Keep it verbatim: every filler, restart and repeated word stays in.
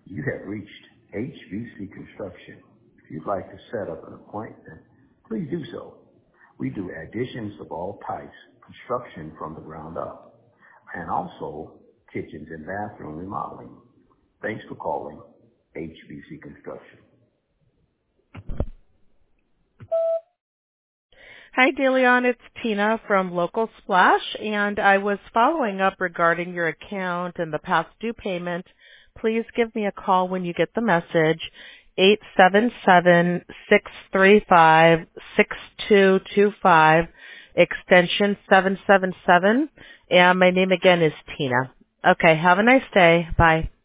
You have reached H V C Construction. If you'd like to set up an appointment, please do so. We do additions of all types, construction from the ground up, and also kitchens and bathroom remodeling. Thanks for calling H V C Construction. Hi, DeLeon. It's Tina from Local Splash, and I was following up regarding your account and the past due payment. Please give me a call when you get the message, eight seven seven, six three five, six two two five, extension seven seven seven, and my name again is Tina. Okay, have a nice day. Bye.